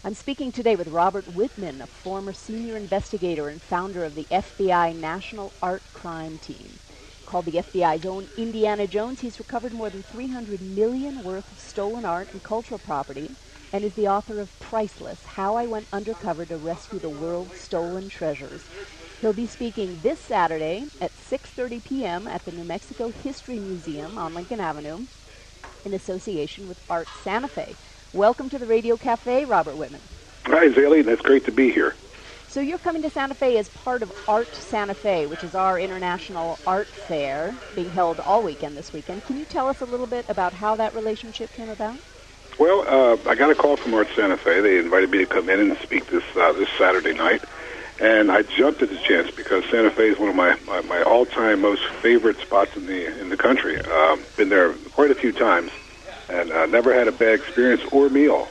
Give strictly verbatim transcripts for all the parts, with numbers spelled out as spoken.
I'm speaking today with Robert Whitman, a former senior investigator and founder of the F B I National Art Crime Team. Called the F B I's own Indiana Jones, he's recovered more than three hundred million dollars worth of stolen art and cultural property, and is the author of Priceless, How I Went Undercover to Rescue the World's Stolen Treasures. He'll be speaking this Saturday at six thirty p.m. at the New Mexico History Museum on Lincoln Avenue in association with Art Santa Fe. Welcome to the Radio Cafe, Robert Whitman. Hi, Zaley. That's great to be here. So you're coming to Santa Fe as part of Art Santa Fe, which is our international art fair being held all weekend this weekend. Can you tell us a little bit about how that relationship came about? Well, uh, I got a call from Art Santa Fe. They invited me to come in and speak this uh, this Saturday night. And I jumped at the chance because Santa Fe is one of my, my, my all-time most favorite spots in the in the country. Um, been there quite a few times, and uh, never had a bad experience or meal.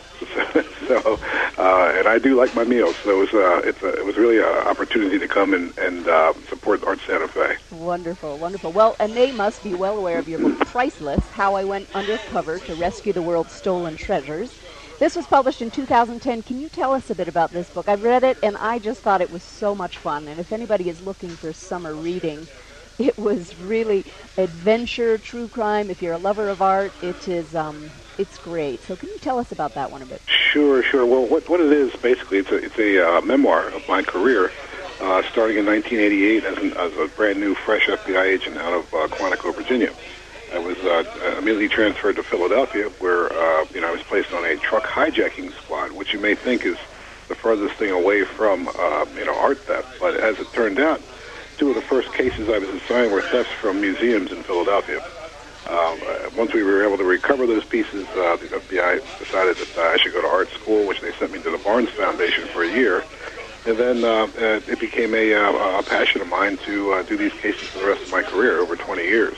so, uh, and I do like my meals. So it was uh, it's a, it was really an opportunity to come and and uh, support Art Santa Fe. Wonderful, wonderful. Well, and they must be well aware of your book, Priceless: How I Went Undercover to Rescue the World's Stolen Treasures. This was published in two thousand ten. Can you tell us a bit about this book? I've read it, and I just thought it was so much fun. And if anybody is looking for summer reading, it was really adventure, true crime. If you're a lover of art, it is um, it's great. So can you tell us about that one a bit? Sure, sure. Well, what what it is, basically, it's a, it's a uh, memoir of my career, uh, starting in nineteen eighty-eight as, an, as a brand-new, fresh F B I agent out of uh, Quantico, Virginia. I was uh, immediately transferred to Philadelphia, where uh, you know I was placed on a truck hijacking squad, which you may think is the furthest thing away from uh, you know art theft. But as it turned out, two of the first cases I was assigned were thefts from museums in Philadelphia. Um, uh, once we were able to recover those pieces, uh, the F B I decided that uh, I should go to art school, which they sent me to the Barnes Foundation for a year. And then uh, uh, it became a, uh, a passion of mine to uh, do these cases for the rest of my career, over twenty years.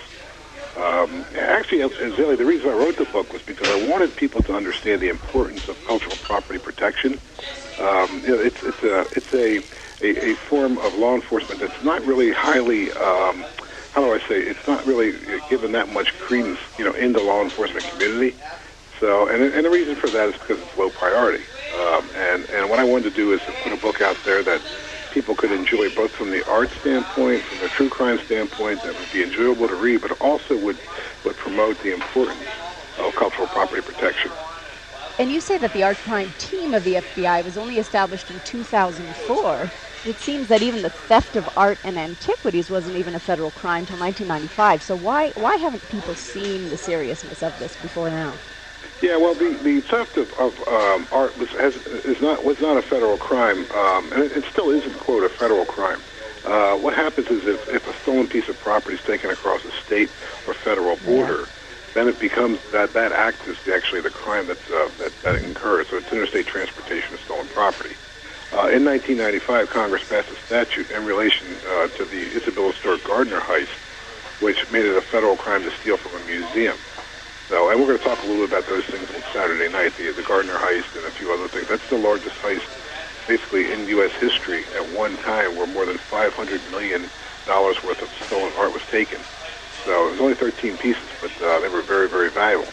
Um, actually, Zilly, the reason I wrote the book was because I wanted people to understand the importance of cultural property protection. Um, you know, it's it's a it's a, a a form of law enforcement that's not really highly um, how do I say it's not really given that much credence, you know, in the law enforcement community. So, and and the reason for that is because it's low priority. Um, and and what I wanted to do is to put a book out there that people could enjoy both from the art standpoint, from the true crime standpoint, that would be enjoyable to read, but also would, would promote the importance of cultural property protection. And you say that the art crime team of the F B I was only established in two thousand four. It seems that even the theft of art and antiquities wasn't even a federal crime until nineteen ninety-five. So why why haven't people seen the seriousness of this before now? Yeah, well, the, the theft of, of um, art was has, is not was not a federal crime, um, and it, it still isn't, quote, a federal crime. Uh, what happens is if, if a stolen piece of property is taken across a state or federal border, yeah. then it becomes that that act is actually the crime that's, uh, that that incurs. So it's interstate transportation of stolen property. Uh, in nineteen ninety-five, Congress passed a statute in relation uh, to the Isabella Stewart Gardner heist, which made it a federal crime to steal from a museum. So, and we're going to talk a little bit about those things on Saturday night, the, the Gardner heist and a few other things. That's the largest heist, basically, in U S history at one time, where more than five hundred million dollars worth of stolen art was taken. So it was only thirteen pieces, but uh, they were very, very valuable.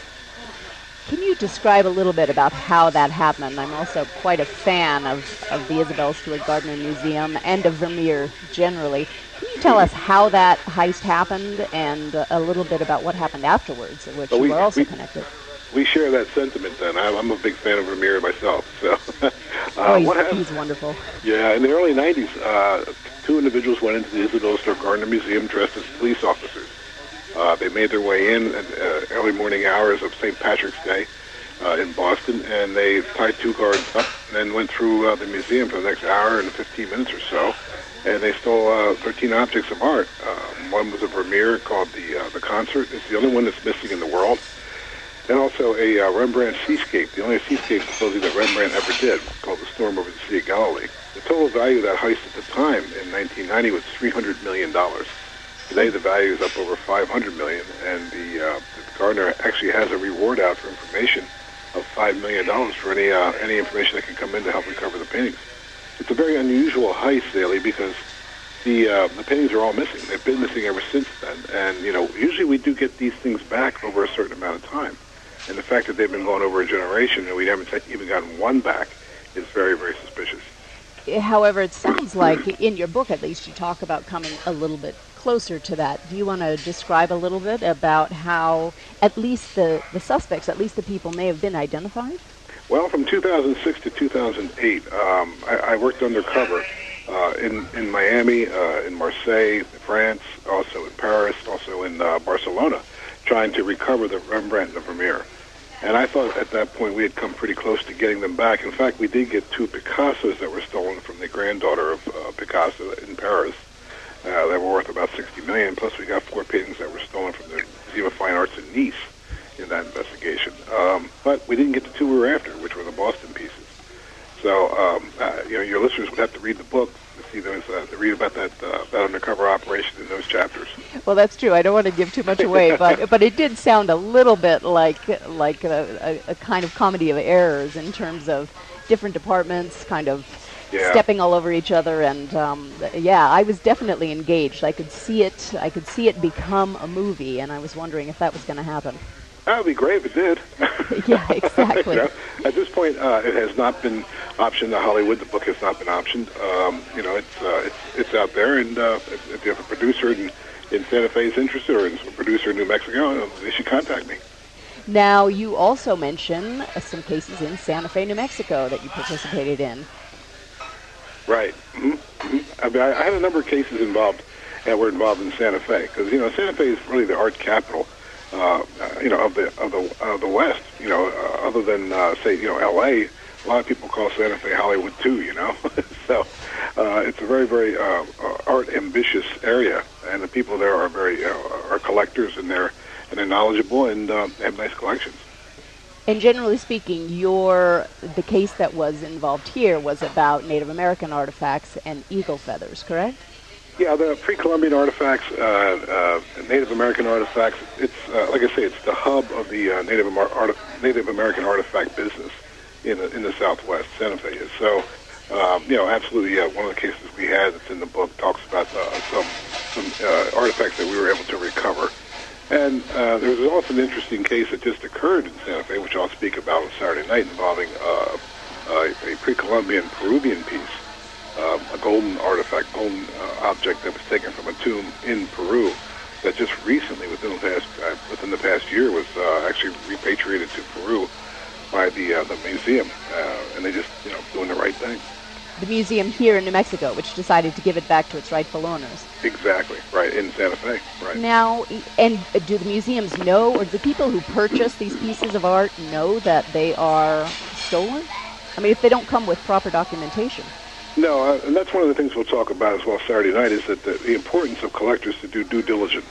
Can you describe a little bit about how that happened? I'm also quite a fan of, of the Isabella Stewart Gardner Museum and of Vermeer generally. Can you tell us how that heist happened and uh, a little bit about what happened afterwards, which well, we, you were also we, connected? We share that sentiment then. I'm a big fan of Vermeer myself. So, uh, oh, he's, what happened, he's wonderful. Yeah, in the early nineties, uh, two individuals went into the Isabella Stewart Gardner Museum dressed as police officers. Uh, they made their way in at uh, early morning hours of Saint Patrick's Day uh, in Boston, and they tied two guards up and then went through uh, the museum for the next hour and fifteen minutes or so. And they stole uh, thirteen objects of art. Um, one was a Vermeer called the uh, the Concert. It's the only one that's missing in the world. And also a uh, Rembrandt seascape, the only seascape supposedly that Rembrandt ever did, called The Storm Over the Sea of Galilee. The total value of that heist at the time in nineteen ninety was three hundred million dollars. Today the value is up over five hundred million dollars, and the, uh, the Gardner actually has a reward out for information of five million dollars for any uh, any information that can come in to help recover the paintings. It's a very unusual heist, Daly, because the uh, the paintings are all missing. They've been missing ever since then. And, you know, usually we do get these things back over a certain amount of time. And the fact that they've been going over a generation and we haven't even gotten one back is very, very suspicious. However, it sounds like, in your book at least, you talk about coming a little bit closer to that. Do you want to describe a little bit about how at least the, the suspects, at least the people, may have been identified? Well, from two thousand six to two thousand eight, um, I, I worked undercover uh, in, in Miami, uh, in Marseille, France, also in Paris, also in uh, Barcelona, trying to recover the Rembrandt and the Vermeer. And I thought at that point we had come pretty close to getting them back. In fact, we did get two Picassos that were stolen from the granddaughter of uh, Picasso in Paris. Uh, they were worth about sixty million dollars. Plus, we got four paintings that were stolen from the Museum of Fine Arts in Nice in that investigation. Um, but we didn't get the two we were after, which were the Boston pieces. So, um, uh, you know, your listeners would have to read the book to see those, uh, to read about that uh, that undercover operation in those chapters. Well, that's true. I don't want to give too much away, but but it did sound a little bit like like a, a, a kind of comedy of errors in terms of different departments kind of yeah. stepping all over each other. And um, yeah, I was definitely engaged. I could see it. I could see it become a movie, and I was wondering if that was going to happen. That would be great if it did. Yeah, exactly. You know, at this point, uh, it has not been optioned to Hollywood. The book has not been optioned. Um, you know, it's uh, it's it's out there, and uh, if, if you have a producer in, in Santa Fe is interested, or a producer in New Mexico, they should contact me. Now, you also mention uh, some cases in Santa Fe, New Mexico, that you participated in. Right. Mm-hmm. Mm-hmm. I mean, I, I had a number of cases involved that were involved in Santa Fe, because you know Santa Fe is really the art capital. Uh, you know, of the of the of the West. You know, uh, other than uh, say, you know, L A, a lot of people call Santa Fe Hollywood too. You know, so uh, it's a very very uh, art ambitious area, and the people there are very uh, are collectors, and they're and they're knowledgeable and uh, have nice collections. And generally speaking, your the case that was involved here was about Native American artifacts and eagle feathers, correct? Yeah, the pre-Columbian artifacts, uh, uh, Native American artifacts. It's uh, like I say, it's the hub of the uh, Native, Amer- Art- Native American artifact business in the, in the Southwest. Santa Fe is so. Um, you know, absolutely. Uh, one of the cases we had that's in the book talks about uh, some some uh, artifacts that we were able to recover. And uh, there was also an interesting case that just occurred in Santa Fe, which I'll speak about on Saturday night, involving uh, uh, a pre-Columbian Peruvian piece. Um, a golden artifact, golden uh, object that was taken from a tomb in Peru that just recently, within the past uh, within the past year, was uh, actually repatriated to Peru by the uh, the museum, uh, and they just you know doing the right thing. The museum here in New Mexico, which decided to give it back to its rightful owners. Exactly, right, in Santa Fe, right. Now, and do the museums know, or do the people who purchase these pieces of art know that they are stolen? I mean, if they don't come with proper documentation. No, uh, and that's one of the things we'll talk about as well Saturday night, is that the, the importance of collectors to do due diligence.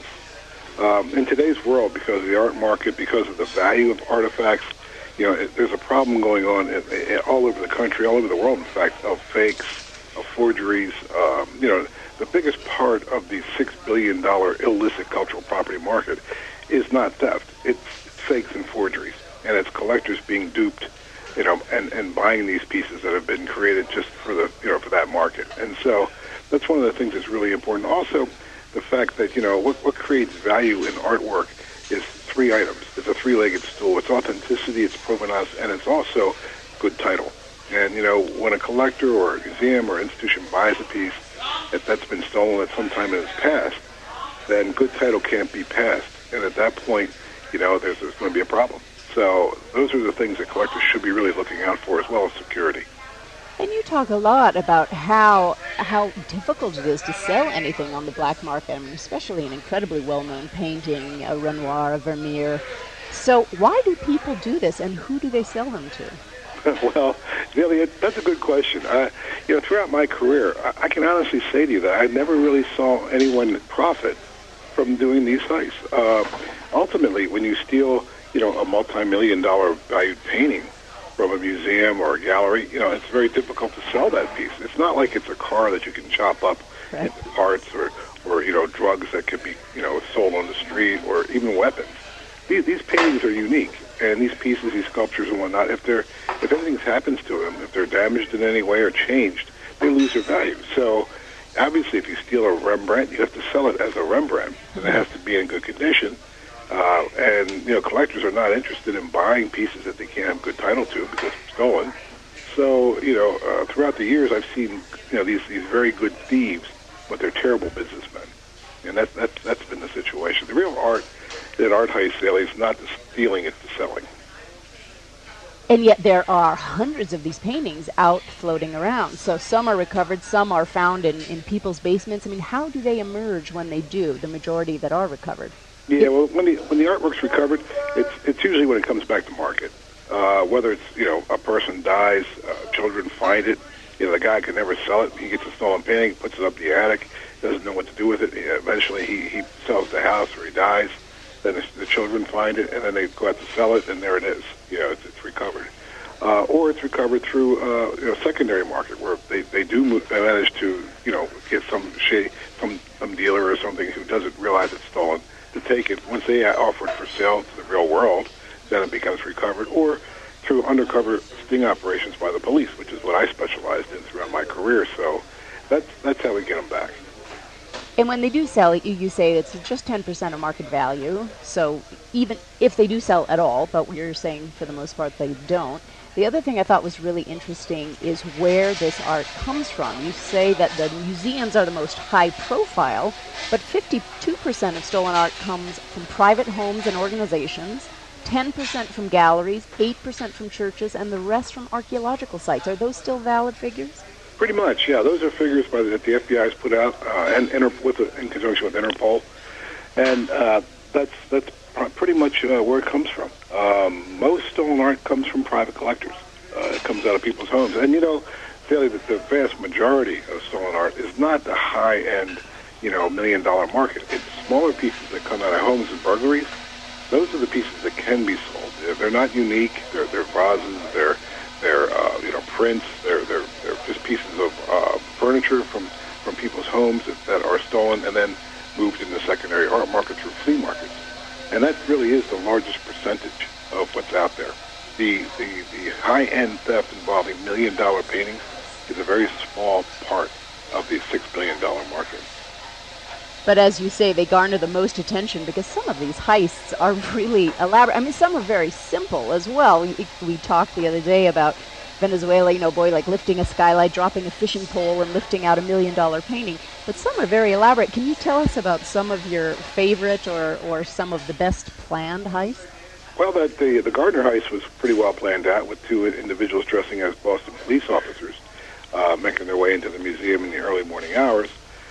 Um, in today's world, because of the art market, because of the value of artifacts, you know, it, there's a problem going on in, in, all over the country, all over the world, in fact, of fakes, of forgeries. Um, you know, the biggest part of the six billion dollars illicit cultural property market is not theft. It's fakes and forgeries, and it's collectors being duped, you know, and, and buying these pieces that have been created just for the, you know, for that market. And so that's one of the things that's really important. Also, the fact that, you know, what, what creates value in artwork is three items. It's a three-legged stool. It's authenticity, it's provenance, and it's also good title. And, you know, when a collector or a museum or institution buys a piece if that's been stolen at some time in its past, then good title can't be passed. And at that point, you know, there's, there's going to be a problem. So those are the things that collectors should be really looking out for, as well as security. And you talk a lot about how how difficult it is to sell anything on the black market, I mean, especially an incredibly well-known painting, a Renoir, a Vermeer. So why do people do this, and who do they sell them to? Well, Neely, that's a good question. Uh, you know, throughout my career, I, I can honestly say to you that I never really saw anyone profit from doing these heists. Uh, ultimately, when you steal, you know, a multi-million dollar valued painting from a museum or a gallery, you know, it's very difficult to sell that piece. It's not like it's a car that you can chop up right. into parts, or, or, you know, drugs that could be, you know, sold on the street, or even weapons. These, these paintings are unique, and these pieces, these sculptures and whatnot, if they're, if anything happens to them, if they're damaged in any way or changed, they lose their value. So, obviously, if you steal a Rembrandt, you have to sell it as a Rembrandt, and it has to be in good condition. Uh, and, you know, collectors are not interested in buying pieces that they can't have good title to because it's stolen. So, you know, uh, throughout the years, I've seen, you know, these, these very good thieves, but they're terrible businessmen. And that, that, that's been the situation. The real art at art heist, Sally, is not the stealing, it's the selling. And yet there are hundreds of these paintings out floating around. So some are recovered, some are found in, in people's basements. I mean, how do they emerge when they do, the majority that are recovered? Yeah, well, when the, when the artwork's recovered, it's, it's usually when it comes back to market. Uh, whether it's, you know, a person dies, uh, children find it, you know, the guy can never sell it. He gets a stolen painting, puts it up the attic, doesn't know what to do with it. Eventually he, he sells the house or he dies. Then the, the children find it, and then they go out to sell it, and there it is. You know, it's, it's recovered. Uh, or it's recovered through uh, you know, secondary market, where they, they do move, manage to, you know, get some shade, some, some dealer or something who doesn't realize it's stolen to take it. Once they offer it for sale to the real world, then it becomes recovered. Or through undercover sting operations by the police, which is what I specialized in throughout my career. So that's, that's how we get them back. And when they do sell it, you, you say it's just ten percent of market value. So even if they do sell at all, but you're saying for the most part they don't. The other thing I thought was really interesting is where this art comes from. You say that the museums are the most high profile, but fifty-two percent of stolen art comes from private homes and organizations, ten percent from galleries, eight percent from churches, and the rest from archaeological sites. Are those still valid figures? Pretty much, yeah. Those are figures by the, that the F B I has put out uh, and Inter, with the, in conjunction with Interpol, and uh, that's that's pr- pretty much uh, where it comes from. Um, most stolen art comes from private collectors. Uh, it comes out of people's homes, and you know, fairly the, the vast majority of stolen art is not the high-end, you know, million-dollar market. It's smaller pieces that come out of homes and burglaries. Those are the pieces that can be sold. They're, they're not unique. They're they're vases. They're They're uh, you know prints. They're they're they're just pieces of uh, furniture from, from people's homes that, that are stolen and then moved in the secondary art market through flea markets. And that really is the largest percentage of what's out there. The the, the high end theft involving million dollar paintings is a very small part of the six billion dollar market. But as you say, they garner the most attention because some of these heists are really elaborate. I mean, some are very simple as well. We, we talked the other day about Venezuela, you know, boy, like lifting a skylight, dropping a fishing pole, and lifting out a million-dollar painting. But some are very elaborate. Can you tell us about some of your favorite or, or some of the best planned heists? Well, that the, the Gardner heist was pretty well planned out with two individuals dressing as Boston police officers uh, making their way into the museum in the early morning hours.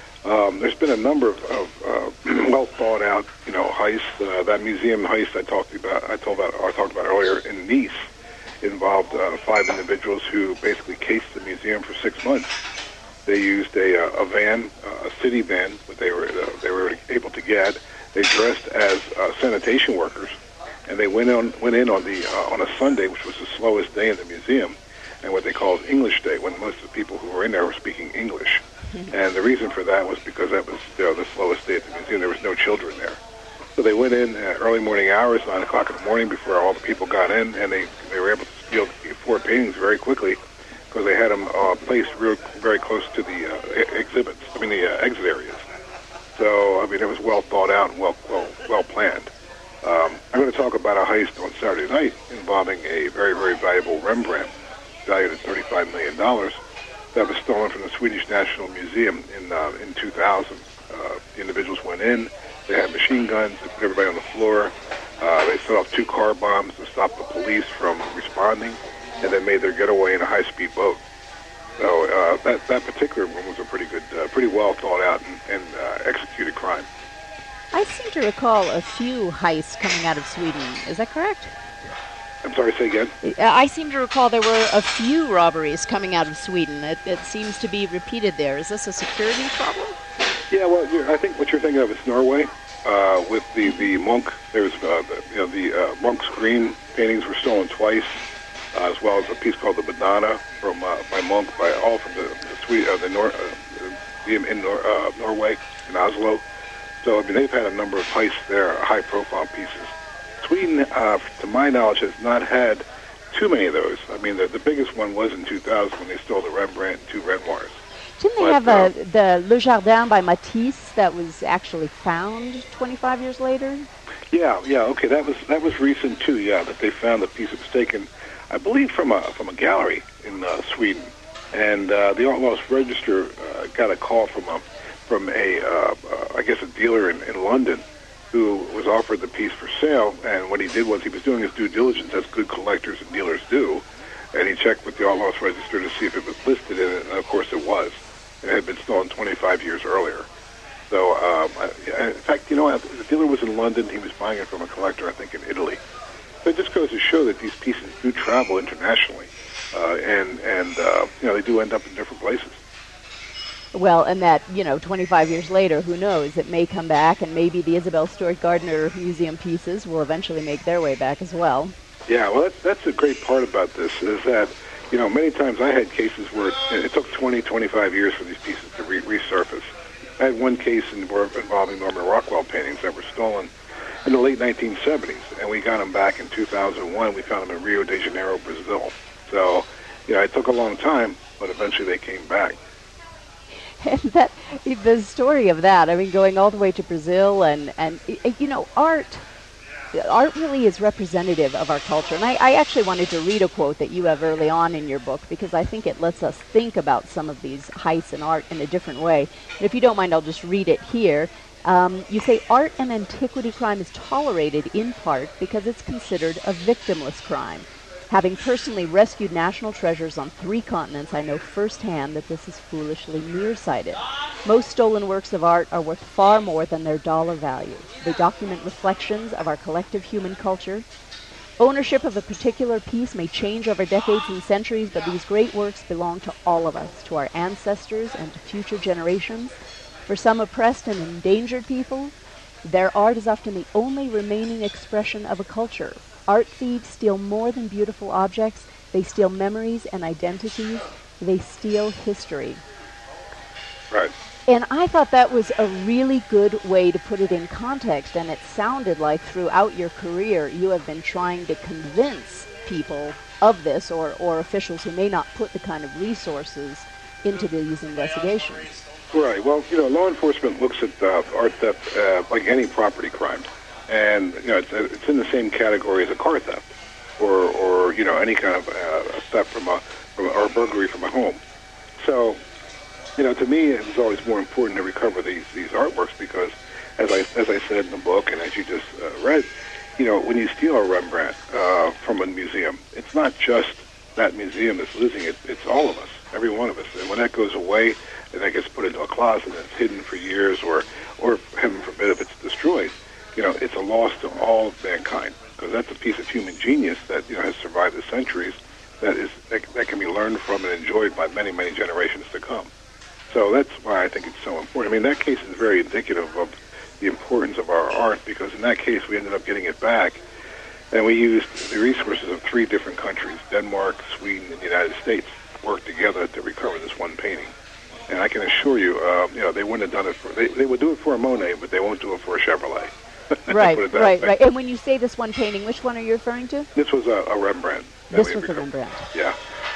Um, there's been a number of, of uh, well thought out, you know, heists. Uh, that museum heist I talked about, I told about, I talked about earlier in Nice, involved uh, five individuals who basically cased the museum for six months. They used a, a van, a city van, that they were uh, they were able to get. They dressed as uh, sanitation workers, and they went on went in on the uh, on a Sunday, which was the slowest day in the museum, and what they called English Day, when most of the people who were in there were speaking English. And the reason for that was because that was, you know, the slowest day at the museum. There was no children there. So they went in at early morning hours, nine o'clock in the morning, before all the people got in, and they, they were able to steal four paintings very quickly because they had them uh, placed real, very close to the uh, exhibits, I mean the uh, exit areas. So, I mean, it was well thought out and well, well, well planned. Um, I'm going to talk about a heist on Saturday night involving a very, very valuable Rembrandt, valued at thirty-five million dollars. That was stolen from the Swedish National Museum in uh, in two thousand. Uh, the individuals went in. They had machine guns. They put everybody on the floor. Uh, they set off two car bombs to stop the police from responding, and then made their getaway in a high-speed boat. So uh, that that particular one was a pretty good, uh, pretty well thought out and, and uh, executed crime. I seem to recall a few heists coming out of Sweden. Is that correct? I'm sorry, say again? I seem to recall there were a few robberies coming out of Sweden. It, it seems to be repeated there. Is this a security problem? Yeah, well, you're, I think what you're thinking of is Norway. Uh, with the, the Munch, there's uh, the, you know the uh, Munch's green paintings were stolen twice, uh, as well as a piece called the Madonna from uh, by Munch, by all from the the, Sweden, uh, the Nor- uh, museum in Nor- uh, Norway, in Oslo. So I mean, they've had a number of heists there, high-profile pieces. Sweden, uh, to my knowledge, has not had too many of those. I mean, the, the biggest one was in two thousand when they stole the Rembrandt and two Renoirs. Didn't they but, have uh, a, the Le Jardin by Matisse that was actually found twenty-five years later? Yeah, yeah, okay, that was that was recent too. Yeah, that they found the piece that was taken, I believe, from a from a gallery in uh, Sweden, and uh, the Art Loss Register uh, got a call from a from a uh, uh, I guess a dealer in, in London who was offered the piece for sale. And what he did was he was doing his due diligence, as good collectors and dealers do, and he checked with the Art Loss Register to see if it was listed in it, and of course it was. It had been stolen twenty-five years earlier. So, um, I, in fact, you know, the dealer was in London. He was buying it from a collector, I think, in Italy. So it just goes to show that these pieces do travel internationally, uh, and and uh, you know, they do end up in different places. Well, and that, you know, twenty-five years later, who knows? It may come back, and maybe the Isabel Stewart Gardner Museum pieces will eventually make their way back as well. Yeah, well, that's, that's a great part about this, is that, you know, many times I had cases where it, it took twenty, twenty-five years for these pieces to re- resurface. I had one case involving Norman Rockwell paintings that were stolen in the late nineteen seventies, and we got them back in two thousand one. We found them in Rio de Janeiro, Brazil. So, you know, it took a long time, but eventually they came back. And that, the story of that, I mean, going all the way to Brazil, and, and you know, art, art really is representative of our culture. And I, I actually wanted to read a quote that you have early on in your book, because I think it lets us think about some of these heights in art in a different way. And if you don't mind, I'll just read it here. Um, you say, art and antiquity crime is tolerated in part because it's considered a victimless crime. Having personally rescued national treasures on three continents, I know firsthand that this is foolishly nearsighted. Most stolen works of art are worth far more than their dollar value. They document reflections of our collective human culture. Ownership of a particular piece may change over decades and centuries, but these great works belong to all of us, to our ancestors and to future generations. For some oppressed and endangered people, their art is often the only remaining expression of a culture. Art thieves steal more than beautiful objects. They steal memories and identities. They steal history. Right. And I thought that was a really good way to put it in context, and it sounded like throughout your career you have been trying to convince people of this, or, or officials who may not put the kind of resources into these investigations. Right. Well, you know, law enforcement looks at uh, art theft uh, like any property crime. And, you know, it's, it's in the same category as a car theft, or, or you know, any kind of uh, theft from a, from a, or burglary from a home. So, you know, to me, it was always more important to recover these, these artworks because, as I as I said in the book, and as you just uh, read, you know, when you steal a Rembrandt uh, from a museum, it's not just that museum that's losing it, it's all of us, every one of us. And when that goes away, and that gets put into a closet and it's hidden for years, or, or heaven forbid, if it's destroyed, you know, it's a loss to all of mankind, because that's a piece of human genius that, you know, has survived the centuries, that is that, that can be learned from and enjoyed by many, many generations to come. So that's why I think it's so important. I mean, that case is very indicative of the importance of our art, because in that case we ended up getting it back, and we used the resources of three different countries, Denmark, Sweden, and the United States, worked together to recover this one painting. And I can assure you, uh, you know, they wouldn't have done it for, they, they would do it for a Monet, but they won't do it for a Chevrolet. Right, right, right. And when you say this one painting, which one are you referring to? This was a, a Rembrandt. This was a Rembrandt. Yeah.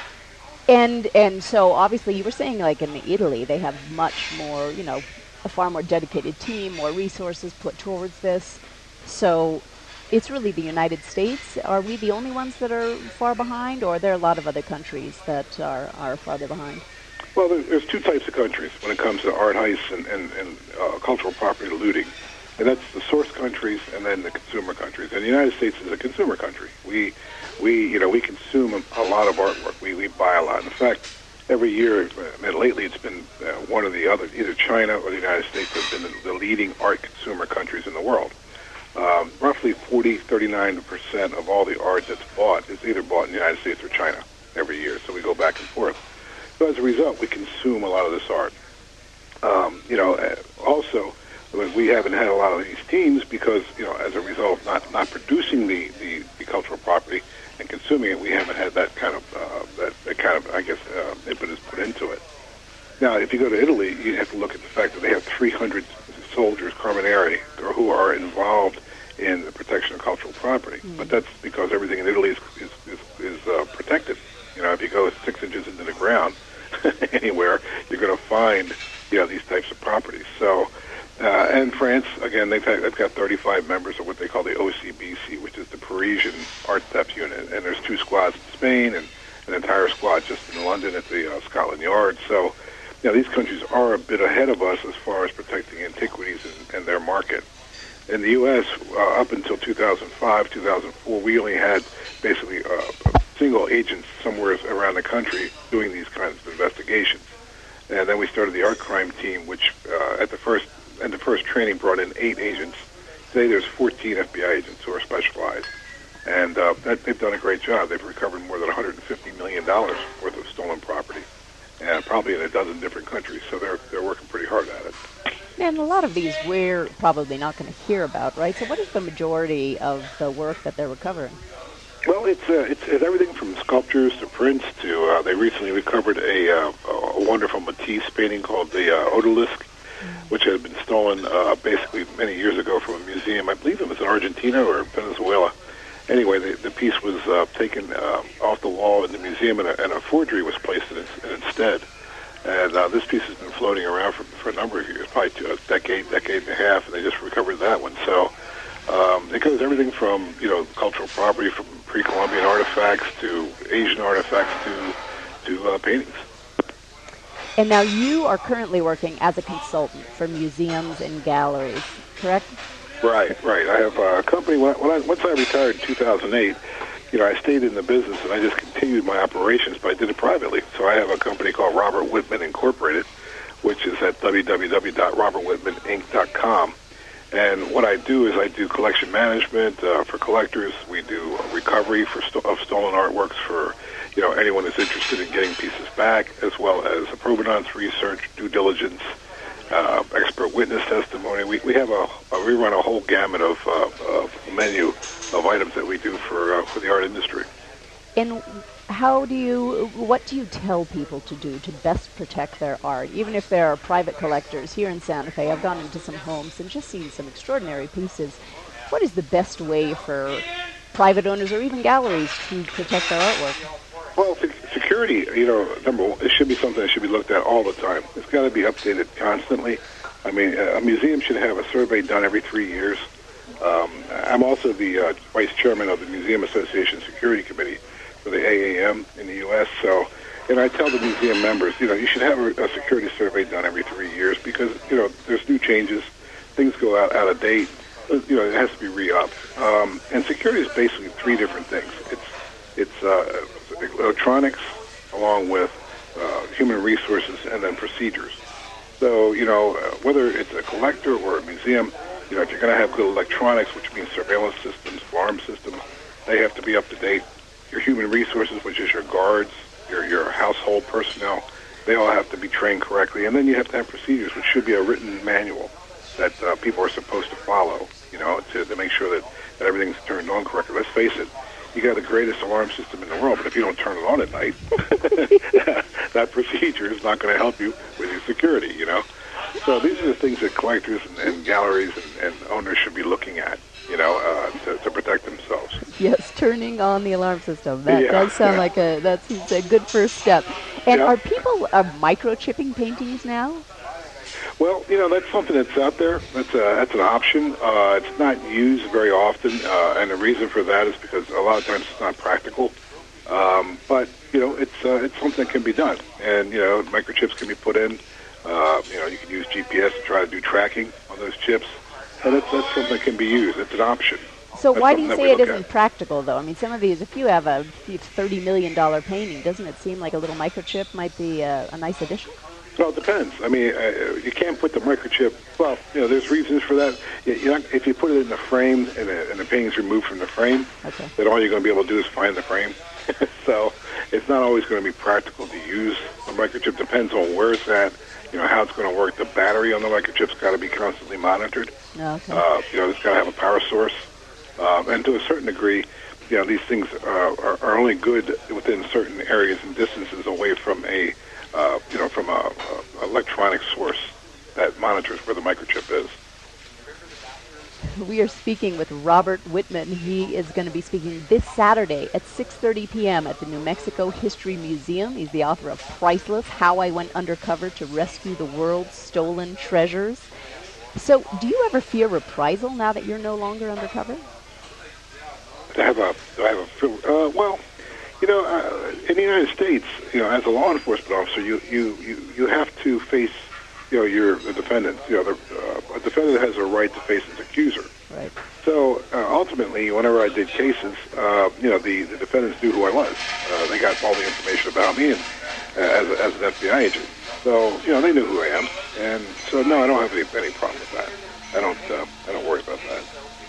And and so obviously you were saying, like, in Italy they have much more, you know, a far more dedicated team, more resources put towards this. So it's really the United States. Are we the only ones that are far behind, or are there a lot of other countries that are, are farther behind? Well, there's two types of countries when it comes to art heists and, and, and uh, cultural property looting. And that's the source countries and then the consumer countries. And the United States is a consumer country. We, we, you know, we consume a, a lot of artwork. We, we buy a lot. In fact, every year, uh, lately, it's been uh, one or the other. Either China or the United States have been the, the leading art consumer countries in the world. Um, roughly forty, thirty-nine percent of all the art that's bought is either bought in the United States or China every year. So we go back and forth. So as a result, we consume a lot of this art. Um, you know, uh, also, we haven't had a lot of these teams because, you know, as a result of not, not producing the, the, the cultural property and consuming it, we haven't had that kind of, uh, that, that kind of, I guess, uh, impetus put into it. Now, if you go to Italy, you have to look at the fact that they have three hundred soldiers, Carabinieri, who are involved in the protection of cultural property. Mm. But that's because everything in Italy is, is, is, is uh, protected. You know, if you go six inches into the ground anywhere, you're going to find, you know, these types of properties. So, uh, and France, again, they've, had, they've got thirty-five members of what they call the O C B C, which is the Parisian Art Theft Unit. And there's two squads in Spain and, an entire squad just in London at the uh, Scotland Yard. So, you know, these countries are a bit ahead of us as far as protecting antiquities and, and their market. In the U S, uh, up until two thousand five, two thousand four, we only had basically uh, single agents somewhere around the country doing these kinds of investigations. And then we started the art crime team, which uh, at the first and the first training brought in eight agents. Today there's fourteen F B I agents who are specialized, and uh, that, they've done a great job. They've recovered more than one hundred fifty million dollars worth of stolen property, and probably in a dozen different countries. So they're they're working pretty hard at it. And a lot of these we're probably not going to hear about, right? So what is the majority of the work that they're recovering? Well, it's, uh, it's it's everything from sculptures to prints to, uh, they recently recovered a, uh, a wonderful Matisse painting called the uh, Odalisque, mm-hmm. which had been stolen uh, basically many years ago from a museum. I believe it was in Argentina or Venezuela. Anyway, the, the piece was uh, taken uh, off the wall in the museum, and a, and a forgery was placed in its, in its stead. And uh, this piece has been floating around for, for a number of years, probably two, a decade, decade and a half, and they just recovered that one. So um, it goes everything from, you know, cultural property, from pre-Columbian artifacts to Asian artifacts to, to uh, paintings. And now you are currently working as a consultant for museums and galleries, correct? Right, right. I have a company. When I, when I, once I retired in two thousand eight, you know, I stayed in the business and I just continued my operations, but I did it privately. So I have a company called Robert Whitman Incorporated, which is at w w w dot robert whitman inc dot com. And what I do is I do collection management uh, for collectors. We do recovery for sto- of stolen artworks for, you know, anyone who's interested in getting pieces back, as well as a provenance research, due diligence, uh, expert witness testimony. We we have a, a we run a whole gamut of, uh, of menu of items that we do for uh, for the art industry. And how do you, what do you tell people to do to best protect their art? Even if there are private collectors here in Santa Fe, I've gone into some homes and just seen some extraordinary pieces. What is the best way for private owners or even galleries to protect their artwork? Well, security, you know, number one, it should be something that should be looked at all the time. It's got to be updated constantly. I mean, a museum should have a survey done every three years. Um, I'm also the uh, vice chairman of the Museum Association Security Committee for the A A M in the U S So, and I tell the museum members, you know, you should have a, a security survey done every three years because, you know, there's new changes. Things go out, out of date. You know, it has to be re-upped. Um, and security is basically three different things. It's it's uh, electronics along with uh, human resources and then procedures. So, you know, uh, whether it's a collector or a museum, you know, if you're going to have good electronics, which means surveillance systems, alarm systems, they have to be up to date. Your human resources, which is your guards, your your household personnel, they all have to be trained correctly. And then you have to have procedures, which should be a written manual that uh, people are supposed to follow, you know, to, to make sure that, that everything's turned on correctly. Let's face it, you got the greatest alarm system in the world, but if you don't turn it on at night, that procedure is not going to help you with your security, you know. So these are the things that collectors and, and galleries and, and owners should be looking at, you know, uh, to, to protect themselves. Yes, turning on the alarm system. That yeah, does sound yeah. like a that's a good first step. And yeah. are people are microchipping paintings now? Well, you know, that's something that's out there. That's a, that's an option. Uh, it's not used very often, uh, and the reason for that is because a lot of times it's not practical. Um, but, you know, it's uh, it's something that can be done. And, you know, microchips can be put in. Uh, you know, you can use G P S to try to do tracking on those chips. And that's, that's something that can be used. It's an option. So that's why do you say it isn't at. practical, though? I mean, some of these, if you have a thirty million dollars painting, doesn't it seem like a little microchip might be a, a nice addition? Well, it depends. I mean, uh, you can't put the microchip. Well, you know, there's reasons for that. You're not, if you put it in the frame and the, and the painting's removed from the frame, okay. then all you're going to be able to do is find the frame. So it's not always going to be practical to use the microchip. Depends on where it's at, you know, how it's going to work. The battery on the microchip's got to be constantly monitored. Okay. Uh, you know, it's got to have a power source. Um, and to a certain degree, you know, these things uh, are, are only good within certain areas and distances away from a Uh, you know, from a, a electronic source that monitors where the microchip is. We are speaking with Robert Whitman. He is going to be speaking this Saturday at six thirty p.m. at the New Mexico History Museum. He's the author of Priceless, How I Went Undercover to Rescue the World's Stolen Treasures. So do you ever fear reprisal now that you're no longer undercover? I have a, I have a, uh, well, You know, uh, in the United States, you know, as a law enforcement officer, you you, you, you have to face, you know, your the defendant. You know, the, uh, a defendant has a right to face his accuser. Right. So uh, ultimately, whenever I did cases, uh, you know, the, the defendants knew who I was. Uh, they got all the information about me and, uh, as, a, as an F B I agent. So, you know, they knew who I am. And so, no, I don't have any, any problem with that. I don't uh, I don't worry about that.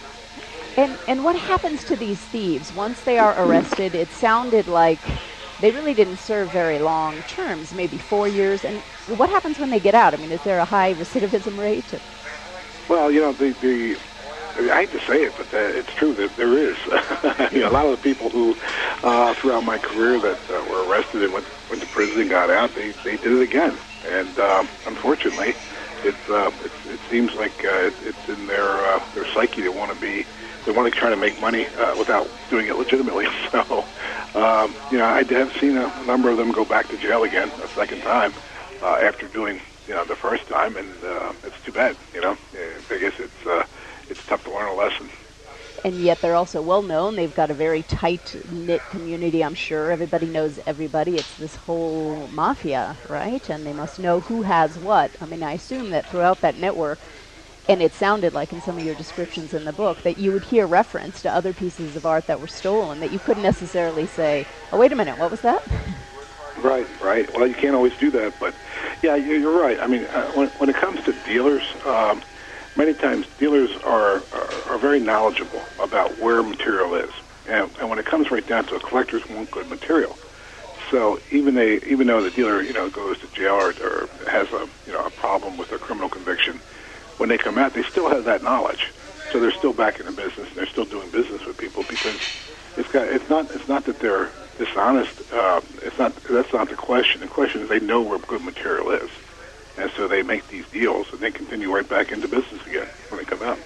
And and what happens to these thieves once they are arrested? It sounded like they really didn't serve very long terms, maybe four years. And what happens when they get out? I mean, is there a high recidivism rate? Well, you know, the, the I hate to say it, but uh, it's true that there is. You know, a lot of the people who, uh, throughout my career, that uh, were arrested and went, went to prison and got out, they, they did it again. And um, unfortunately, it's, uh, it's, it seems like uh, it, it's in their uh, their psyche. They want to be, they want to try to make money uh, without doing it legitimately. So, um, you know, I have seen a number of them go back to jail again a second time uh, after doing, you know, the first time, and uh, it's too bad. You know, I guess it's. Uh, It's tough to learn a lesson. And yet they're also well known. They've got a very tight-knit community, I'm sure. Everybody knows everybody. It's this whole mafia, right? And they must know who has what. I mean, I assume that throughout that network, and it sounded like in some of your descriptions in the book, that you would hear reference to other pieces of art that were stolen, that you couldn't necessarily say, oh, wait a minute, what was that? Right, right. Well, you can't always do that, but yeah, you're right. I mean, uh, when, when it comes to dealers, um, many times dealers are, are are very knowledgeable about where material is, and, and when it comes right down to it, collectors want good material. So even they, even though the dealer, you know, goes to jail or, or has a you know a problem with a criminal conviction, when they come out, they still have that knowledge. So they're still back in the business, and they're still doing business with people because it's got it's not it's not that they're dishonest. Uh, it's not that's not the question. The question is they know where good material is. And so they make these deals, and they continue right back into business again when they come out.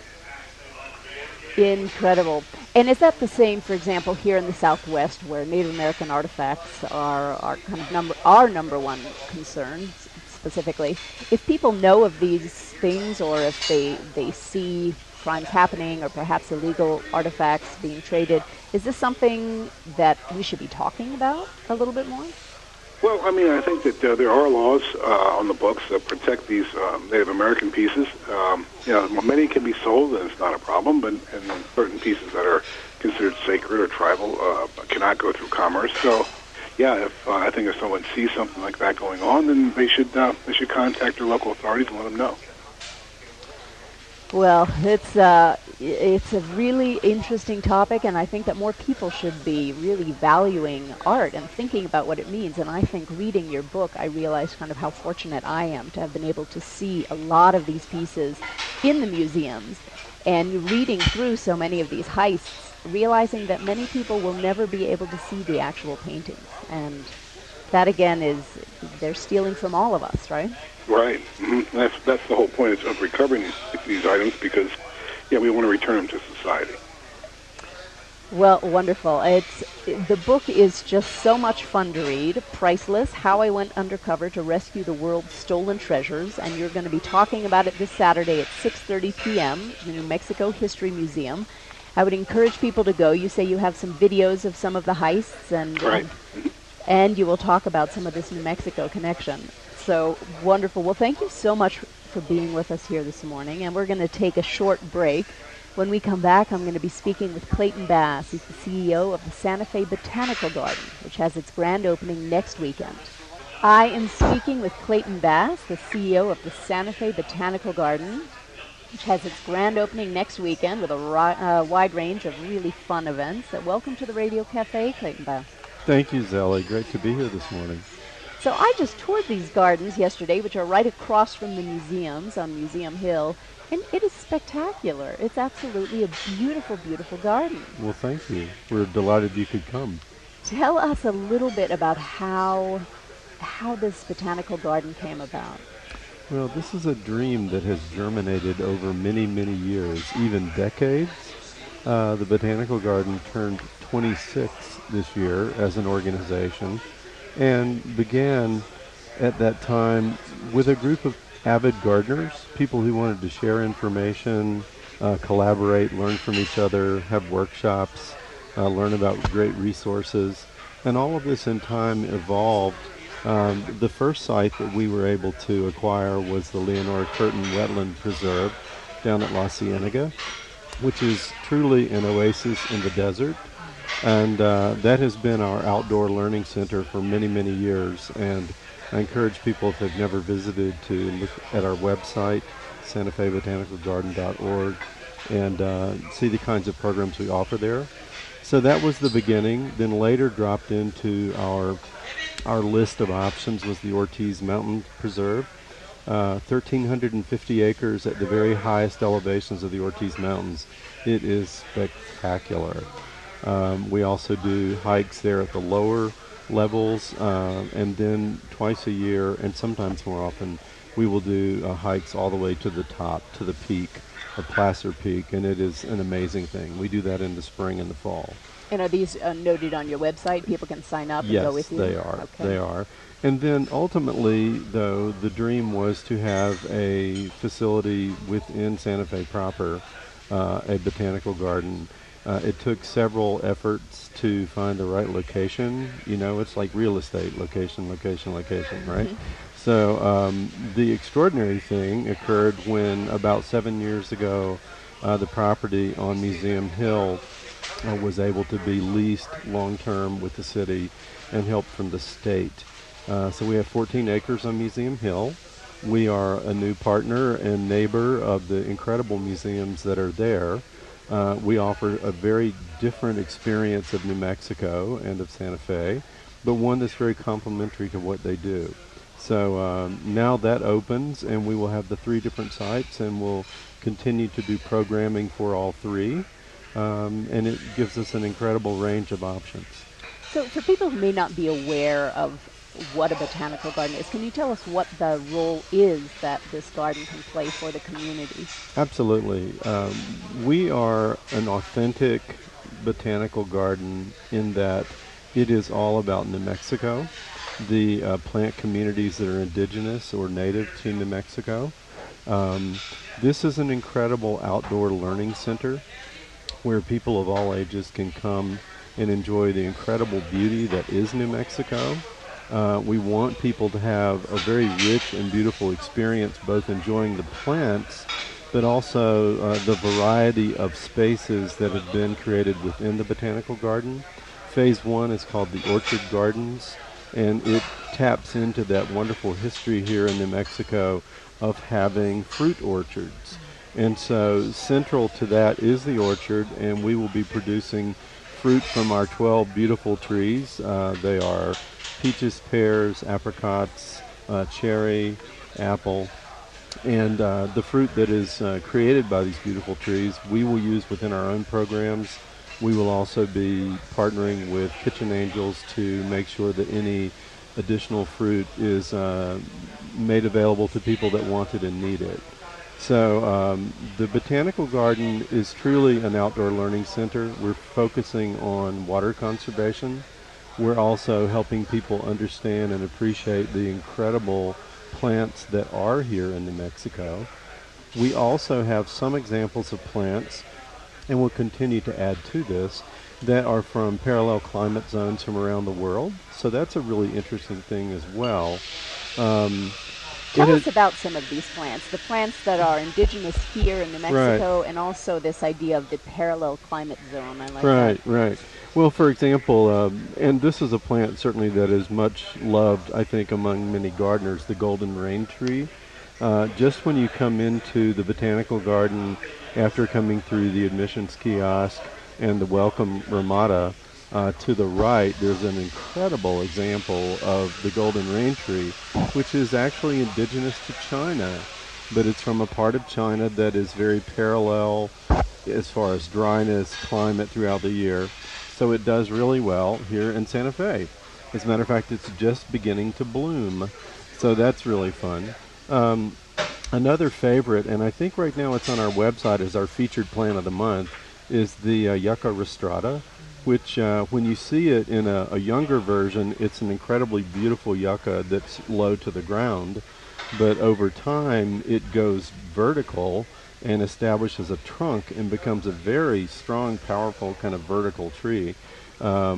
Incredible. And is that the same, for example, here in the Southwest, where Native American artifacts are, are kind of number our number one concern, specifically? If people know of these things, or if they they see crimes happening, or perhaps illegal artifacts being traded, is this something that we should be talking about a little bit more? Well, I mean, I think that uh, there are laws uh, on the books that protect these um, Native American pieces. Um, you know, many can be sold, and it's not a problem, but and certain pieces that are considered sacred or tribal uh, cannot go through commerce. So, yeah, if uh, I think if someone sees something like that going on, then they should uh, they should contact their local authorities and let them know. Well, it's uh, it's a really interesting topic, and I think that more people should be really valuing art and thinking about what it means. And I think reading your book, I realized kind of how fortunate I am to have been able to see a lot of these pieces in the museums, and reading through so many of these heists, realizing that many people will never be able to see the actual paintings. And that, again, is they're stealing from all of us, right? Right. Mm-hmm. That's that's the whole point of recovering these, these items, because, yeah, we want to return them to society. Well, wonderful. It's the book is just so much fun to read. Priceless: How I Went Undercover to Rescue the World's Stolen Treasures, and you're going to be talking about it this Saturday at six thirty p.m. the New Mexico History Museum. I would encourage people to go. You say you have some videos of some of the heists, and right. um, and you will talk about some of this New Mexico connection. So wonderful. Well, thank you so much for being with us here this morning, and we're going to take a short break. When we come back, I'm going to be speaking with Clayton Bass. He's the C E O of the Santa Fe Botanical Garden, which has its grand opening next weekend. I am speaking with Clayton Bass, the C E O of the Santa Fe Botanical Garden, which has its grand opening next weekend with a ri- uh, wide range of really fun events. Uh, welcome to the Radio Cafe, Clayton Bass. Thank you, Zelly. Great to be here this morning. So I just toured these gardens yesterday, which are right across from the museums on Museum Hill, and it is spectacular. It's absolutely a beautiful, beautiful garden. Well, thank you. We're delighted you could come. Tell us a little bit about how how this botanical garden came about. Well, this is a dream that has germinated over many, many years, even decades. Uh, the Botanical Garden turned twenty-six this year as an organization, and began at that time with a group of avid gardeners, people who wanted to share information, uh, collaborate, learn from each other, have workshops, uh, learn about great resources. And all of this in time evolved. Um, the first site that we were able to acquire was the Leonora Curtin Wetland Preserve down at La Cienega, which is truly an oasis in the desert. And uh, that has been our outdoor learning center for many, many years. And I encourage people, if they've never visited, to look at our website, Santa Fe Botanical Garden dot org, and uh, see the kinds of programs we offer there. So that was the beginning. Then later dropped into our our list of options was the Ortiz Mountain Preserve. Uh, one thousand three hundred fifty acres at the very highest elevations of the Ortiz Mountains. It is spectacular. Um, we also do hikes there at the lower levels, uh, and then twice a year, and sometimes more often, we will do uh, hikes all the way to the top, to the peak of Placer Peak, and it is an amazing thing. We do that in the spring and the fall. And are these uh, noted on your website? People can sign up and yes, go with you? They are. Okay. They are. And then ultimately, though, the dream was to have a facility within Santa Fe proper, uh, a botanical garden. Uh, it took several efforts to find the right location. You know, it's like real estate, location, location, location, right? Mm-hmm. So um, the extraordinary thing occurred when about seven years ago, uh, the property on Museum Hill uh, was able to be leased long-term with the city and help from the state. Uh, so we have fourteen acres on Museum Hill. We are a new partner and neighbor of the incredible museums that are there. Uh, we offer a very different experience of New Mexico and of Santa Fe, but one that's very complementary to what they do. So um, now that opens, and we will have the three different sites, and we'll continue to do programming for all three, um, and it gives us an incredible range of options. So for people who may not be aware of what a botanical garden is, can you tell us what the role is that this garden can play for the community? Absolutely. Um, we are an authentic botanical garden in that it is all about New Mexico, the uh, plant communities that are indigenous or native to New Mexico. Um, this is an incredible outdoor learning center where people of all ages can come and enjoy the incredible beauty that is New Mexico. Uh, we want people to have a very rich and beautiful experience, both enjoying the plants, but also uh, the variety of spaces that have been created within the botanical garden. Phase one is called the Orchard Gardens, and it taps into that wonderful history here in New Mexico of having fruit orchards. And so central to that is the orchard, and we will be producing fruit from our twelve beautiful trees. Uh, they are peaches, pears, apricots, uh, cherry, apple, and uh, the fruit that is uh, created by these beautiful trees we will use within our own programs. We will also be partnering with Kitchen Angels to make sure that any additional fruit is uh, made available to people that want it and need it. So um, the Botanical Garden is truly an outdoor learning center. We're focusing on water conservation. We're also helping people understand and appreciate the incredible plants that are here in New Mexico. We also have some examples of plants, and we'll continue to add to this, that are from parallel climate zones from around the world. So that's a really interesting thing as well. Um, Tell us about some of these plants, the plants that are indigenous here in New Mexico, right, and also this idea of the parallel climate zone. I like right, that. Right, right. Well, for example, um, and this is a plant certainly that is much loved, I think, among many gardeners, the golden rain tree. Uh, just when you come into the botanical garden after coming through the admissions kiosk and the welcome ramada, Uh, to the right, there's an incredible example of the golden rain tree, which is actually indigenous to China, but it's from a part of China that is very parallel as far as dryness, climate throughout the year. So it does really well here in Santa Fe. As a matter of fact, it's just beginning to bloom. So that's really fun. Um, another favorite, and I think right now it's on our website as our featured plant of the month, is the uh, Yucca rostrata, which uh, when you see it in a, a younger version, it's an incredibly beautiful yucca that's low to the ground. But over time, it goes vertical and establishes a trunk and becomes a very strong, powerful kind of vertical tree. Um,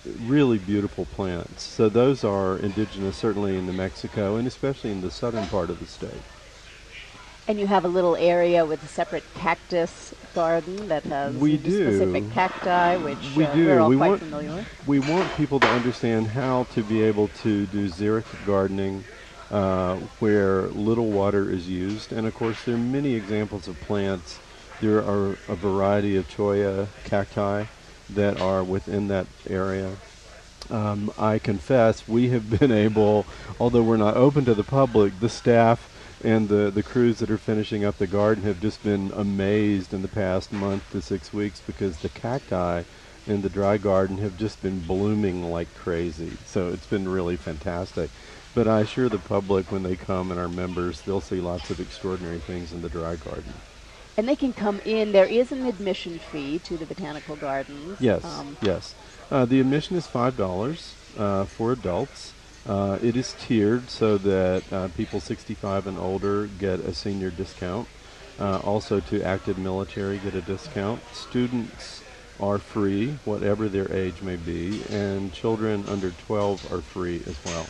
really beautiful plants. So those are indigenous certainly in New Mexico and especially in the southern part of the state. And you have a little area with a separate cactus garden that has We do. specific cacti, which We uh, do. we're all We quite want- familiar with. We want people to understand how to be able to do xeric gardening uh, where little water is used. And of course, there are many examples of plants. There are a variety of cholla cacti that are within that area. Um, I confess we have been able, although we're not open to the public, the staff and the, the crews that are finishing up the garden have just been amazed in the past month to six weeks because the cacti in the dry garden have just been blooming like crazy. So it's been really fantastic. But I assure the public when they come and our members, they'll see lots of extraordinary things in the dry garden. And they can come in. There is an admission fee to the botanical gardens. Yes, Um, yes. Uh, the admission is five dollars uh, for adults. Uh, it is tiered so that uh, people sixty-five and older get a senior discount. Uh, also to active military get a discount. Students are free, whatever their age may be, and children under twelve are free as well.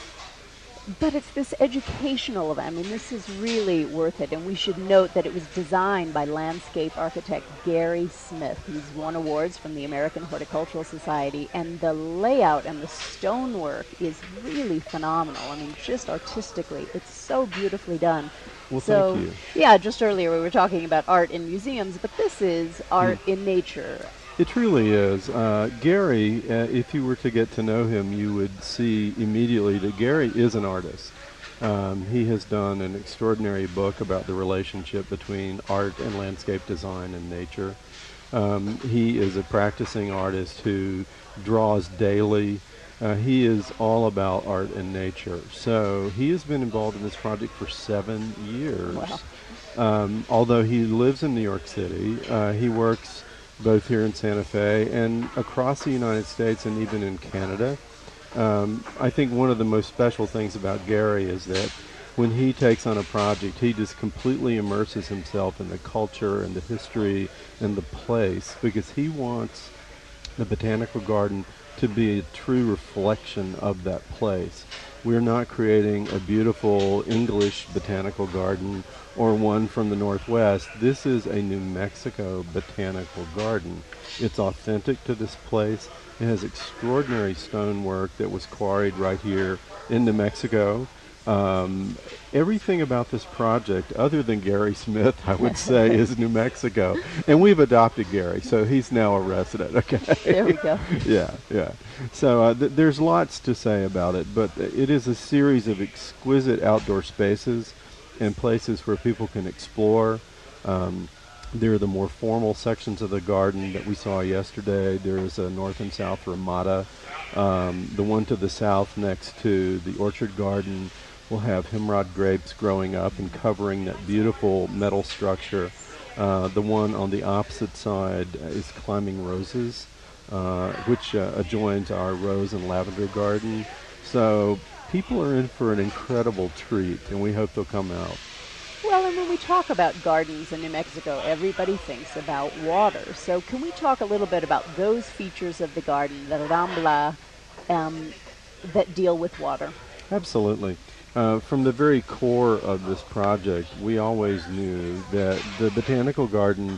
But it's this educational event. I mean, this is really worth it. And we should note that it was designed by landscape architect Gary Smith. He's won awards from the American Horticultural Society. And the layout and the stonework is really phenomenal. I mean, just artistically, it's so beautifully done. Well, so, thank you. Yeah, just earlier we were talking about art in museums, but this is art in nature. It truly is. Uh, Gary, uh, if you were to get to know him, you would see immediately that Gary is an artist. Um, he has done an extraordinary book about the relationship between art and landscape design and nature. Um, he is a practicing artist who draws daily. Uh, he is all about art and nature. So he has been involved in this project for seven years. Wow. Um, although he lives in New York City, uh, he works both here in Santa Fe and across the United States and even in Canada. Um, I think one of the most special things about Gary is that when he takes on a project, he just completely immerses himself in the culture and the history and the place because he wants the botanical garden to be a true reflection of that place. We're not creating a beautiful English botanical garden or one from the Northwest. This is a New Mexico botanical garden. It's authentic to this place. It has extraordinary stonework that was quarried right here in New Mexico. Um, everything about this project, other than Gary Smith, I would say, is New Mexico. And we've adopted Gary, so he's now a resident, okay? There we go. Yeah, yeah. So uh, th- there's lots to say about it, but it is a series of exquisite outdoor spaces and places where people can explore. Um, there are the more formal sections of the garden that we saw yesterday. There is a north and south ramada. Um, the one to the south next to the orchard garden will have hemorrhoid grapes growing up and covering that beautiful metal structure. Uh, the one on the opposite side is climbing roses, uh, which uh, adjoins our rose and lavender garden. So people are in for an incredible treat, and we hope they'll come out. Well, and when we talk about gardens in New Mexico, everybody thinks about water. So can we talk a little bit about those features of the garden, the Rambla, um, that deal with water? Absolutely. Uh, from the very core of this project, we always knew that the botanical garden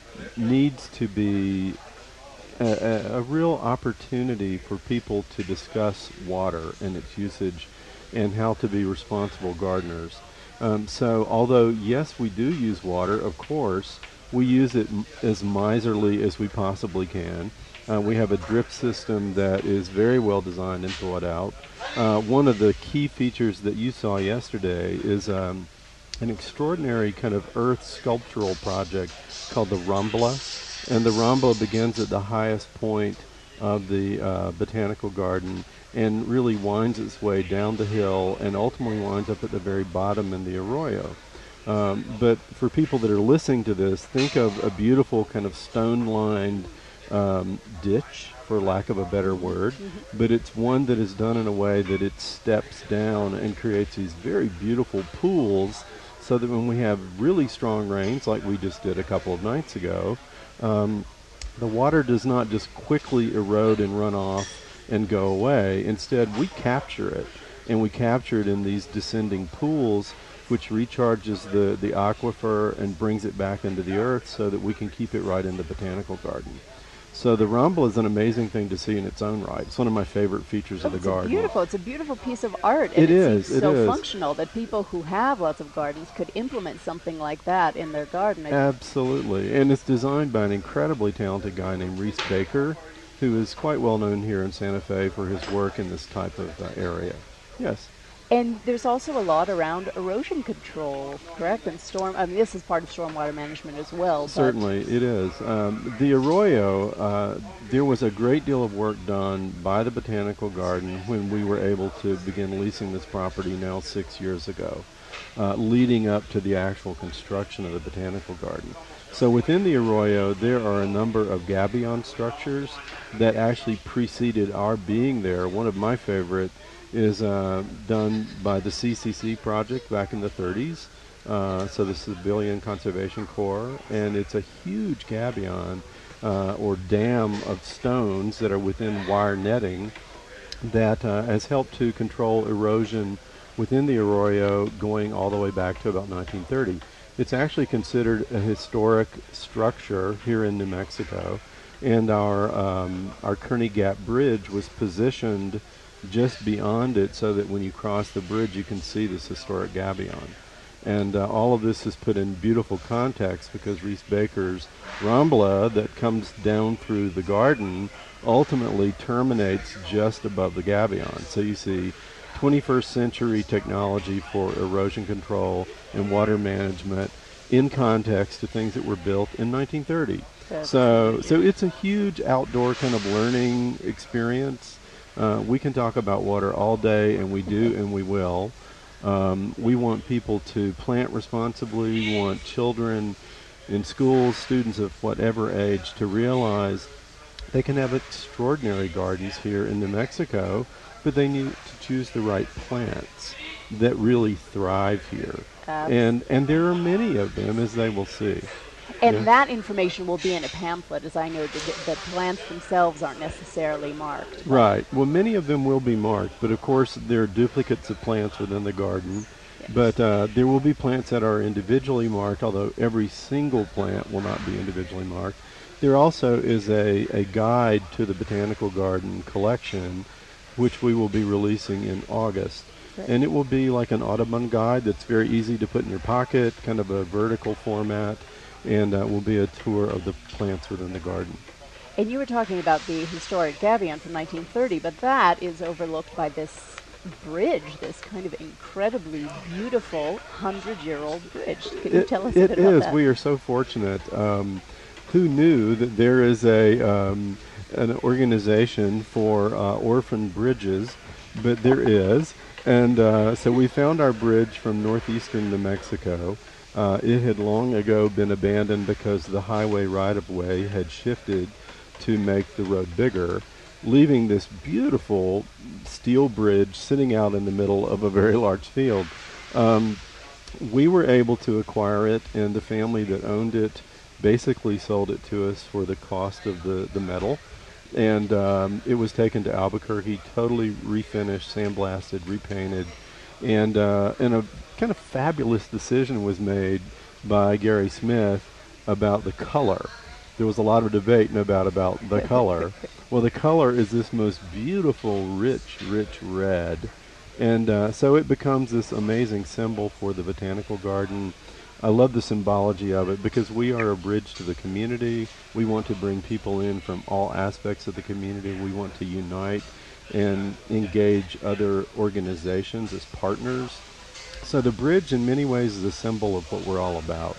needs to be a, a, a real opportunity for people to discuss water and its usage and how to be responsible gardeners. Um, so although, yes, we do use water, of course, we use it m- as miserly as we possibly can. Uh, we have a drip system that is very well designed and thought out. Uh, one of the key features that you saw yesterday is um, an extraordinary kind of earth sculptural project called the Rambla. And the Rambla begins at the highest point of the uh, botanical garden and really winds its way down the hill and ultimately winds up at the very bottom in the arroyo. Um, but for people that are listening to this, think of a beautiful kind of stone-lined um, ditch, for lack of a better word, mm-hmm. but it's one that is done in a way that it steps down and creates these very beautiful pools so that when we have really strong rains, like we just did a couple of nights ago, um, the water does not just quickly erode and run off and go away. Instead, we capture it, and we capture it in these descending pools, which recharges the, the aquifer and brings it back into the earth so that we can keep it right in the botanical garden. So the Rambla is an amazing thing to see in its own right. It's one of my favorite features of the It's garden. beautiful. It's a beautiful piece of art. And It it is, seems it so is. functional that people who have lots of gardens could implement something like that in their garden. Absolutely. And it's designed by an incredibly talented guy named Reese Baker, who is quite well known here in Santa Fe for his work in this type of uh, area. Yes. And there's also a lot around erosion control, correct? And storm, I mean, this is part of stormwater management as well. but- Certainly, it is. Um, the arroyo, uh, there was a great deal of work done by the Botanical Garden when we were able to begin leasing this property now six years ago, uh, leading up to the actual construction of the Botanical Garden. So within the arroyo, there are a number of gabion structures that actually preceded our being there. One of my favorite is uh, done by the C C C project back in the thirties. Uh, so the Civilian Conservation Corps, and it's a huge gabion uh, or dam of stones that are within wire netting that uh, has helped to control erosion within the arroyo going all the way back to about nineteen thirty. It's actually considered a historic structure here in New Mexico, and our um, our Kearney Gap Bridge was positioned just beyond it so that when you cross the bridge you can see this historic gabion. And uh, all of this is put in beautiful context because Reese Baker's Rambla that comes down through the garden ultimately terminates just above the gabion. So you see twenty-first century technology for erosion control and water management in context to things that were built in nineteen thirty. That's So, so it's a huge outdoor kind of learning experience. Uh, we can talk about water all day, and we do, and we will. Um, we want people to plant responsibly. We want children in schools, students of whatever age, to realize they can have extraordinary gardens here in New Mexico, but they need to choose the right plants that really thrive here. Uh, And and there are many of them, as they will see. And Yeah. that information will be in a pamphlet, as I know that the, the plants themselves aren't necessarily marked. Right. Well, many of them will be marked, but of course there are duplicates of plants within the garden. Yes. But uh, there will be plants that are individually marked, although every single plant will not be individually marked. There also is a, a guide to the Botanical Garden collection, which we will be releasing in August. Right. And it will be like an Audubon guide that's very easy to put in your pocket, kind of a vertical format, and uh, will be a tour of the plants within the garden. And you were talking about the historic gabion from nineteen thirty, but that is overlooked by this bridge, this kind of incredibly beautiful hundred-year-old bridge. Can you It, tell us a it bit about is. that? We are so fortunate. Um, who knew that there is a um, an organization for uh, orphan bridges? But there is, and uh, so we found our bridge from northeastern New Mexico. Uh, it had long ago been abandoned because the highway right-of-way had shifted to make the road bigger, leaving this beautiful steel bridge sitting out in the middle of a very large field. Um, we were able to acquire it, and the family that owned it basically sold it to us for the cost of the, the metal. And um, it was taken to Albuquerque, totally refinished, sandblasted, repainted, and uh, and a kind of fabulous decision was made by Gary Smith about the color. There was a lot of debate about about the color. Well, the color is this most beautiful, rich, rich red, and uh, so it becomes this amazing symbol for the Botanical Garden. I love the symbology of it because we are a bridge to the community. We want to bring people in from all aspects of the community. We want to unite and engage other organizations as partners. So the bridge in many ways is a symbol of what we're all about.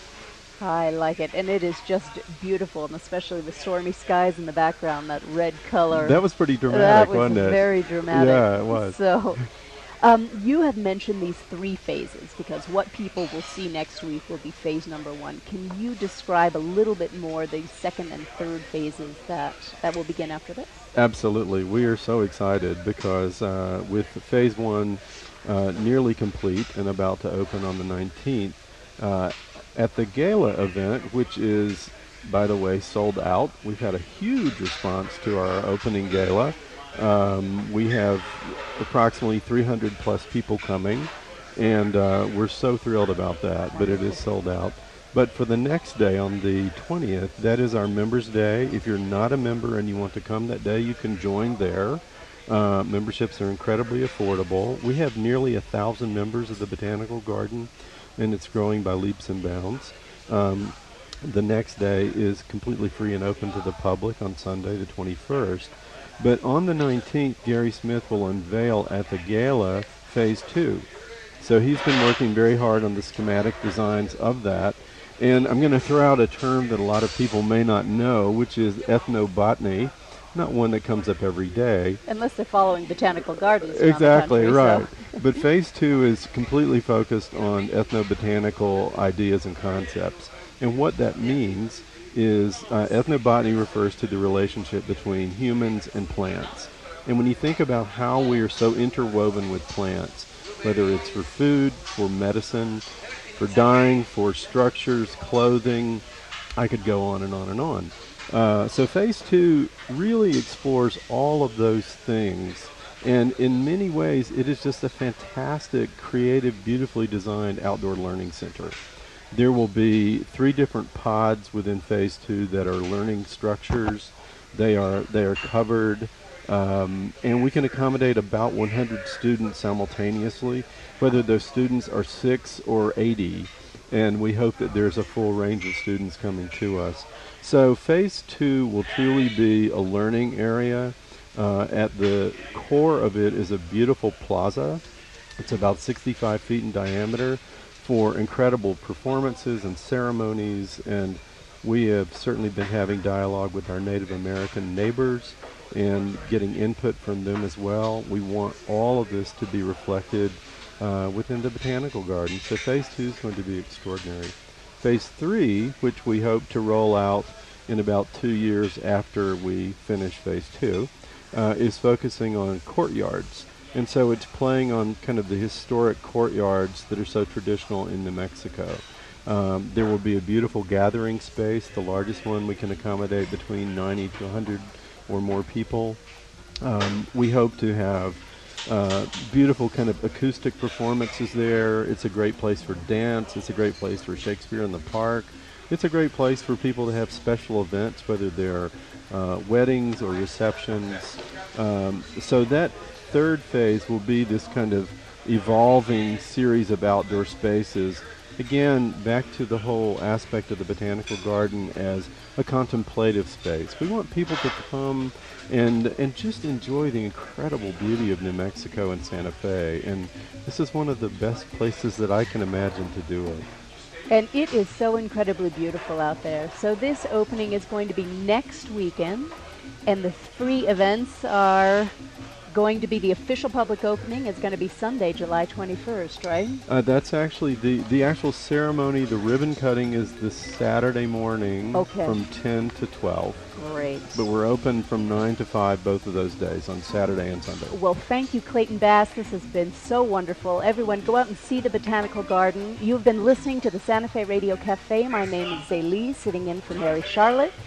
I like it, and it is just beautiful, and especially the stormy skies in the background, that red color. That was pretty dramatic, That was wasn't it? very dramatic. Yeah, it was. So, um, you have mentioned these three phases, because what people will see next week will be phase number one. Can you describe a little bit more the second and third phases that, that will begin after this? Absolutely. We are so excited because uh, with phase one uh, nearly complete and about to open on the nineteenth, uh, at the gala event, which is, by the way, sold out. We've had a huge response to our opening gala, Um, we have approximately three hundred plus people coming, and uh, we're so thrilled about that, but it is sold out. But for the next day, on the twentieth, that is our Members Day. If you're not a member and you want to come that day, you can join there. Uh, memberships are incredibly affordable. We have nearly a thousand members of the Botanical Garden, and it's growing by leaps and bounds. Um, the next day is completely free and open to the public on Sunday, the twenty-first. But on the nineteenth, Gary Smith will unveil at the gala Phase two. So he's been working very hard on the schematic designs of that. And I'm going to throw out a term that a lot of people may not know, which is ethnobotany. Not one that comes up every day. Unless they're following botanical gardens around Exactly, the country, right. So. But Phase two is completely focused on ethnobotanical ideas and concepts. And what that means is uh, ethnobotany refers to the relationship between humans and plants. And when you think about how we are so interwoven with plants, whether it's for food, for medicine, for dyeing, for structures, clothing, I could go on and on and on. Uh, so Phase two really explores all of those things. And in many ways, it is just a fantastic, creative, beautifully designed outdoor learning center. There will be three different pods within Phase two that are learning structures. They are they are covered, um, and we can accommodate about one hundred students simultaneously, whether those students are six or eighty, and we hope that there's a full range of students coming to us. So Phase two will truly be a learning area. Uh, at the core of it is a beautiful plaza. It's about sixty-five feet in diameter, for incredible performances and ceremonies, and we have certainly been having dialogue with our Native American neighbors and getting input from them as well. We want all of this to be reflected uh, within the Botanical Garden. So Phase two is going to be extraordinary. Phase three, which we hope to roll out in about two years after we finish Phase two, uh, is focusing on courtyards. And so it's playing on kind of the historic courtyards that are so traditional in New Mexico. Um, there will be a beautiful gathering space, the largest one we can accommodate between ninety to one hundred or more people. Um, we hope to have uh, beautiful kind of acoustic performances there. It's a great place for dance. It's a great place for Shakespeare in the Park. It's a great place for people to have special events, whether they're uh, weddings or receptions. Um, so that third phase will be this kind of evolving series of outdoor spaces. Again, back to the whole aspect of the Botanical Garden as a contemplative space. We want people to come and and just enjoy the incredible beauty of New Mexico and Santa Fe. And this is one of the best places that I can imagine to do it. And it is so incredibly beautiful out there. So this opening is going to be next weekend, and the three events are going to be the official public opening. It's going to be Sunday, July twenty-first, right? Uh, that's actually the, the actual ceremony. The ribbon cutting is this Saturday morning Okay. from ten to twelve. Great. But we're open from nine to five both of those days, on Saturday and Sunday. Well, thank you, Clayton Bass. This has been so wonderful. Everyone, go out and see the Botanical Garden. You've been listening to the Santa Fe Radio Cafe. My name is Zélie, sitting in for Mary Charlotte.